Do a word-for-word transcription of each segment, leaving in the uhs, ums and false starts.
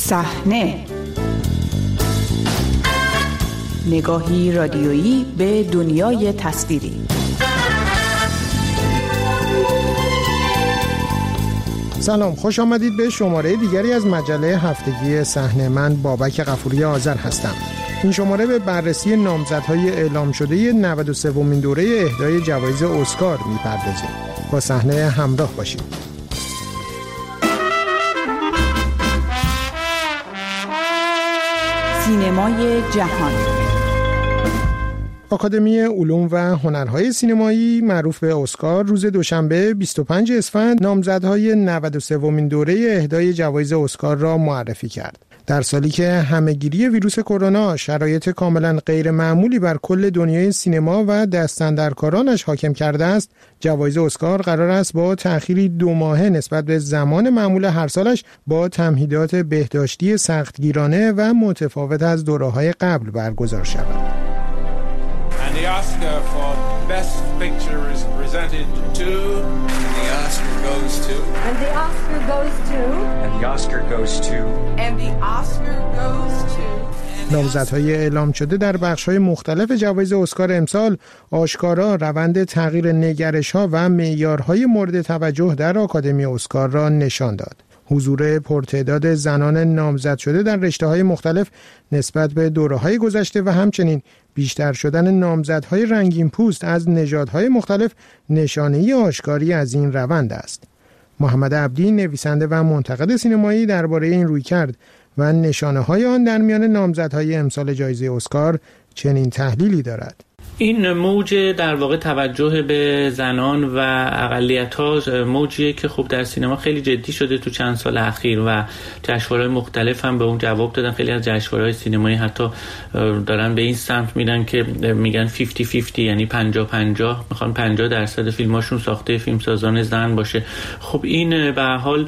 صحنه، نگاهی رادیویی به دنیای تصویری. سلام، خوش آمدید به شماره دیگری از مجله هفتگی صحنه. من بابک غفوری آذر هستم. این شماره به بررسی نامزدهای اعلام شده نود و سومین دوره اهدای جوایز اسکار می‌پردازیم. با صحنه همراه باشید. سینمای جهان. آکادمی علوم و هنرهای سینمایی معروف به اسکار روز دوشنبه بیست و پنج اسفند نامزدهای نود و سومین دوره اهدای جوایز اسکار را معرفی کرد. در سالی که همه‌گیری ویروس کرونا شرایط کاملا غیر معمولی بر کل دنیای سینما و دستاندرکارانش حاکم کرده است، جوایز اسکار قرار است با تأخیری دو ماهه نسبت به زمان معمول هر سالش با تمهیدات بهداشتی سختگیرانه و متفاوت از دوره‌های قبل برگزار شود. And the Oscar for Best Picture is presented to, and the Oscar goes to, and the Oscar goes to, and the Oscar goes to, and the Oscar goes to. نامزدهای اعلام شده در بخش‌های مختلف جوایز اسکار امسال آشکارا روند تغییر نگرش‌ها و معیارهای مورد توجه در آکادمی اسکار را نشان داد. حضور پرتعداد زنان نامزد شده در رشته‌های مختلف نسبت به دوره‌های گذشته و همچنین بیشتر شدن نامزدهای رنگین پوست از نژادهای مختلف نشانه آشکاری از این روند است. محمد عبدی، نویسنده و منتقد سینمایی، درباره این رویکرد و نشانه‌های آن در میان نامزدهای امسال جایزه اسکار چنین تحلیلی دارد. این موج در واقع توجه به زنان و اقلیت‌ها موجیه که خب در سینما خیلی جدی شده تو چند سال اخیر و جشنواره‌های مختلف هم به اون جواب دادن. خیلی از جشنواره‌های سینمایی حتی دارن به این سمت میرن که میگن پنجاه پنجاه، یعنی پنجاه پنجاه، میخوان پنجاه درصد فیلماشون ساخته فیلمسازان زن باشه. خب این به هر حال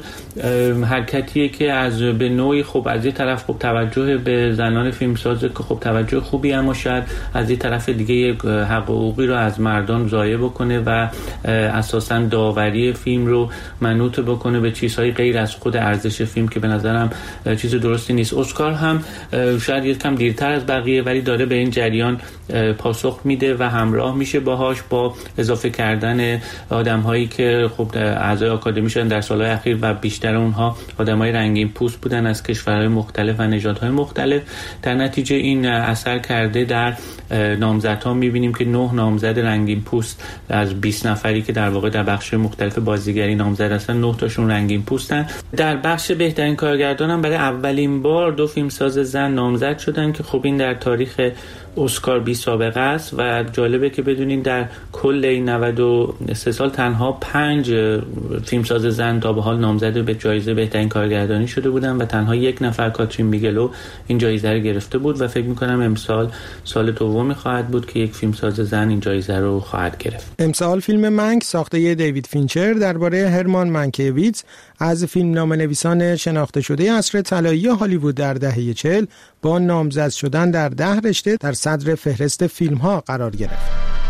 حرکتیه که از به نوعی خب از یه طرف خب توجه به زنان فیلمساز که خب توجه خوبی، اما شاید از یه طرف دیگه حقوقی رو از مردم ضایع بکنه و اساساً داوری فیلم رو منوط بکنه به چیزهای غیر از خود ارزش فیلم که به نظرم چیز درستی نیست. اسکار هم شاید یکم دیرتر از بقیه ولی داره به این جریان پاسخ میده و همراه میشه باهاش با اضافه کردن آدم‌هایی که خب اعضای آکادمی شدن در سال‌های اخیر و بیشتر اونها آدم‌های رنگین پوست بودن از کشورهای مختلف و نژادهای مختلف. در نتیجه این اثر کرده در نامزدها. می‌بینیم که نه نامزد رنگین پوست از بیست نفری که در واقع در بخش مختلف بازیگری نامزد هستن، نه تاشون رنگین پوستن. در بخش بهترین کارگردان هم برای اولین بار دو فیلمساز زن نامزد شدن که خب این در تاریخ اسکار بی سابقه است و جالبه که بدونین در کل این نود و سه سال تنها پنج فیلمساز زن تا به حال نامزد به جایزه بهترین کارگردانی شده بودن و تنها یک نفر، کاترین بیگلو، این جایزه رو گرفته بود و فکر می‌کنم امسال سال دومی خواهد بود که یک فیلمساز زن این جایزه رو خواهد گرفت. امسال فیلم منک ساخته دیوید فینچر درباره هرمان منکیویتز از فیلمنامه‌نویسان شناخته شده عصر طلایی هالیوود در دهه چهل با نامزد شدن در ده رشته در صدر فهرست فیلم‌ها قرار گرفت.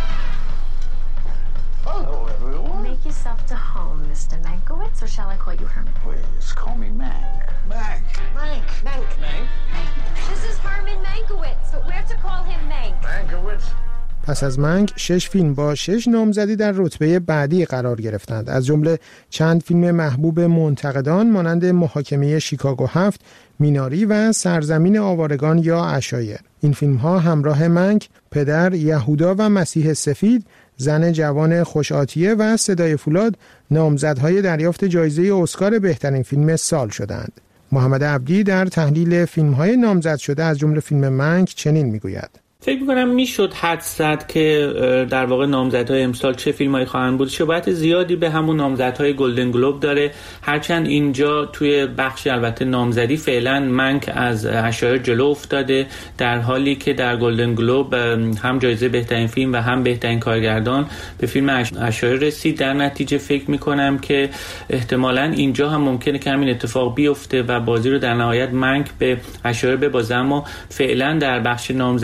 Make yourself to home, mister Mankiewicz, or shall I call you Herman? Please call me Mank. Mank. Mank. Mank. Mank. This is Herman Mankiewicz, but we're to call him Mank. Mankiewicz. پس از منک شش فیلم با شش نامزدی در رتبه بعدی قرار گرفتند، از جمله چند فیلم محبوب منتقدان مانند محاکمه شیکاگو هفت، میناری و سرزمین آوارگان یا عشایر. این فیلم ها همراه منک، پدر، یهودا و مسیح سفید، زن جوان خوش‌آتیه و صدای فولاد نامزدهای دریافت جایزه اسکار بهترین فیلم سال شدند. محمد عبدی در تحلیل فیلم‌های نامزد شده از جمله فیلم منک چنین میگوید: فکر می‌کنم میشد حدس زد که در واقع نامزدهای امسال چه فیلمایی خواهند بود. شباهت زیادی به همون نامزدهای گلدن گلوب داره، هرچند اینجا توی بخش البته نامزدی فعلا منک از عشایر جلو افتاده، در حالی که در گلدن گلوب هم جایزه بهترین فیلم و هم بهترین کارگردان به فیلم عشایر رسید. در نتیجه فکر می‌کنم که احتمالاً اینجا هم ممکنه که همین اتفاق بیفته و بازی رو در نهایت منک به عشایر ببازه، اما فعلا در بخش نامزدی جلو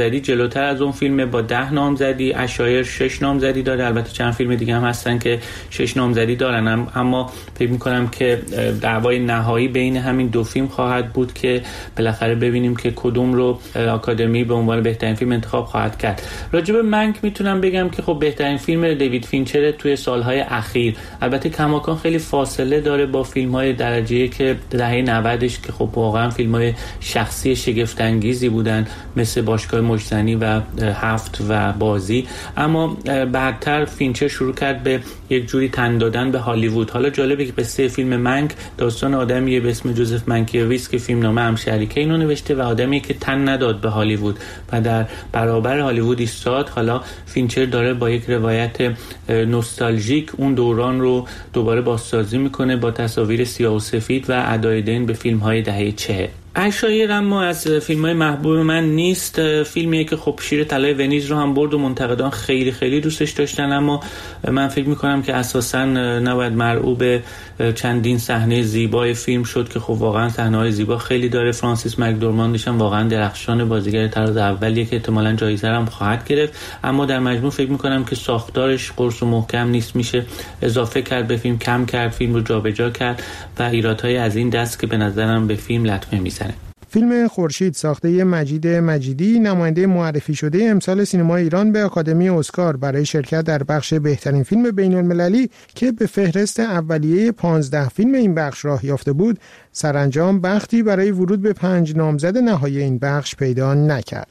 جلوتر از اون فیلم با ده نامزدی. عشایر شش نامزدی داره، البته چند فیلم دیگه هم هستن که شش نامزدی دارن، اما فکر می‌کنم که دعوای نهایی بین همین دو فیلم خواهد بود که بالاخره ببینیم که کدوم رو آکادمی به عنوان بهترین فیلم انتخاب خواهد کرد. راجع به منک میتونم بگم که خب بهترین فیلم دیوید فینچر توی سالهای اخیر. البته کماکان خیلی فاصله داره با فیلم‌های درجه‌ای که دهه نودش که خب واقعا فیلم‌های شخصی شگفت انگیزی بودن مثل باشگاه مجزنی و هفت و بازی، اما بعدتر فینچر شروع کرد به یک جوری تن دادن به هالیوود. حالا جالبه که قصه فیلم منک داستان آدمیه به اسم جوزف منکیویچ که فیلمنامه هم شریکه اینو نوشته و آدمی که تن نداد به هالیوود و در برابر هالیوود ایستاد. حالا فینچر داره با یک روایت نوستالژیک اون دوران رو دوباره بازسازی میکنه با تصاویر سیاه و سفید و ادای دین به فیلم‌های دهه چهل. عشایر اما از فیلم‌های محبوب من نیست. فیلمیه که خب شیر طلای ونیز رو هم برد و منتقدان خیلی خیلی دوستش داشتن، اما من فکر می‌کنم که اساساً نباید مرعوب چندین صحنه زیبای فیلم شد که خب واقعاً صحنه‌های زیبا خیلی داره. فرانسیس مکدورماندش هم واقعاً درخشان، بازیگر طراز اولیه که احتمالاً جایزه هم خواهد گرفت، اما در مجموع فکر می‌کنم که ساختارش قرص و محکم نیست، میشه اضافه کرد به فیلم، کم کرد، فیلم رو جابجا کرد و ایرادهای از این دست که به نظرم به فیلم لطمه میزنه. فیلم خورشید ساخته مجید مجیدی نماینده معرفی شده امسال سینما ایران به آکادمی اسکار برای شرکت در بخش بهترین فیلم بین‌المللی که به فهرست اولیه پانزده فیلم این بخش راه یافته بود، سرانجام بختی برای ورود به پنج نامزد نهایی این بخش پیدا نکرد.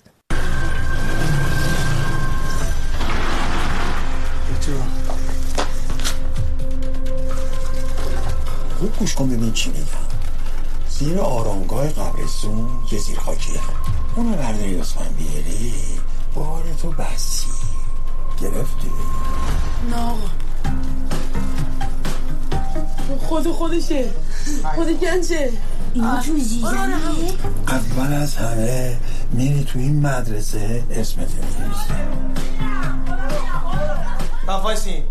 خوب گوش کن ببین چی میگم. زیر آرامگاه قبرستون یه زیر خاکیه، اونو برداری لطفاً بیاری، بارتو بسی. گرفتی؟ نه آقا، خود خودشه، خود گنجه. اینو تو زیزنیه؟ اول از همه میری تو این مدرسه اسمت می‌نویسی. تفایسین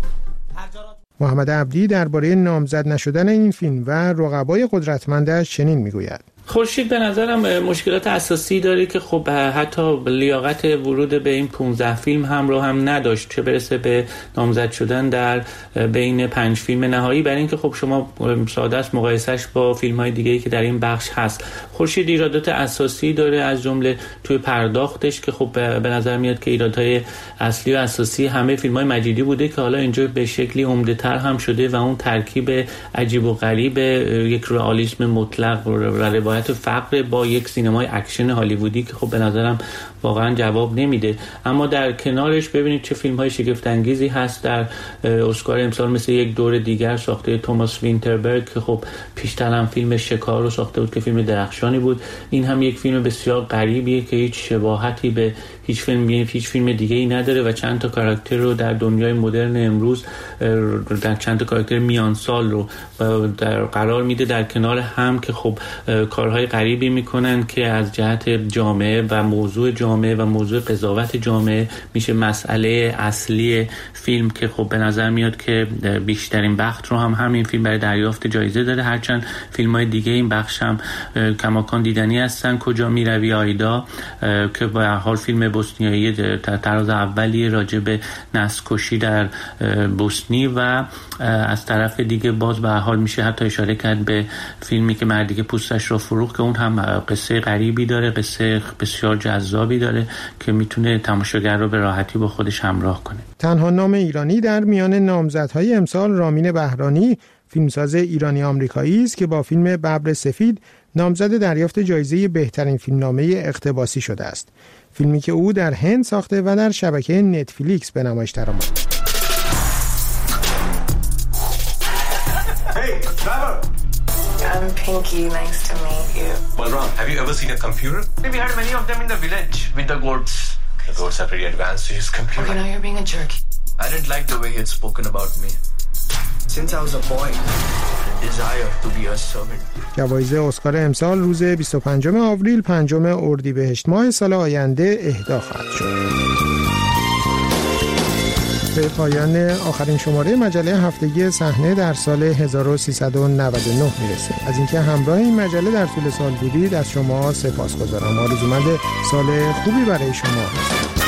محمد عبدی درباره نامزد نشدن این فیلم و رقبای قدرتمندش چنین میگوید: خورشید به نظرم مشکلات اساسی داره که خب حتی لیاقت ورود به این پانزده فیلم هم رو هم نداشت، چه برسه به نامزد شدن در بین پنج فیلم نهایی، برای اینکه خب شما ساده است مقایسهش با فیلم‌های دیگه‌ای که در این بخش هست. خورشید ایرادات اساسی داره، از جمله توی پرداختش که خب به نظر میاد که ایرادهای اصلی و اساسی همه فیلم‌های مجیدی بوده که حالا اینجا به شکلی عمده‌تر هم شده و اون ترکیب عجیب و غریب یک رئالیسم مطلق و روایت فقر با یک سینمای اکشن هالیوودی که خب به نظرم واقعا جواب نمیده. اما در کنارش ببینید چه فیلم‌های شگفت انگیزی هست در اسکار امسال، مثل یک دور دیگر ساخته توماس وینتربرگ که خب پیشتر هم فیلم شکار رو ساخته بود که فیلم درخشانی بود. این هم یک فیلم بسیار غریبیه که هیچ شباهتی به هیچ فیلم هیچ فیلم دیگه‌ای نداره و چند تا کاراکتر رو در دنیای مدرن امروز در چند تا کاراکتر میان سال رو در قرار میده در کنار هم که خب کارهای غریبی میکنن که از جهت جامعه و موضوع جامعه و موضوع قضاوت جامعه میشه مسئله اصلی فیلم که خب به نظر میاد که بیشترین بخت رو هم همین فیلم برای دریافت جایزه داره، هرچند فیلم‌های دیگه این بخش هم کماکان دیدنی هستن. کجا میروی آیدا که به هر حال فیلم بوسنیایی طراز اولی راجع به نسل‌کشی در بوسنی و از طرف دیگه باز به هر حال میشه حتی اشاره کرد به فیلمی که مردی که پوستش رو فروخت که اون هم قصه غریبی داره، قصه بسیار جذابی داره که میتونه تماشاگر رو به راحتی با خودش همراه کنه. تنها نام ایرانی در میان نامزدهای امسال رامین بهرانی، فیلمساز ایرانی آمریکایی است که با فیلم ببر سفید نامزد دریافت جایزه بهترین فیلمنامه اقتباسی شده است. فیلمی که او در هند ساخته و در شبکه نتفلیکس به نمایش درآمد. Hey, Trevor. I'm Pinky. Nice to meet you. Balram, have you ever seen a computer? Maybe had many of them in the village with the goats. The goats are pretty advanced to his computer. Okay, now you're being a jerk. I didn't like the way he had spoken about me. Since I was a boy, the desire to be a servant. جوایز اسکار امسال روز بیست و پنجم آوریل پنجم اردیبهشت ماه سال آینده اهدا خواهد شد. به پایان آخرین شماره مجله هفتگی صحنه در سال هزار و سیصد و نود و نه میرسیم. از اینکه همراه این مجله در طول سال بودید از شما سپاسگزارم. آرزومند سال خوبی برای شما هستم.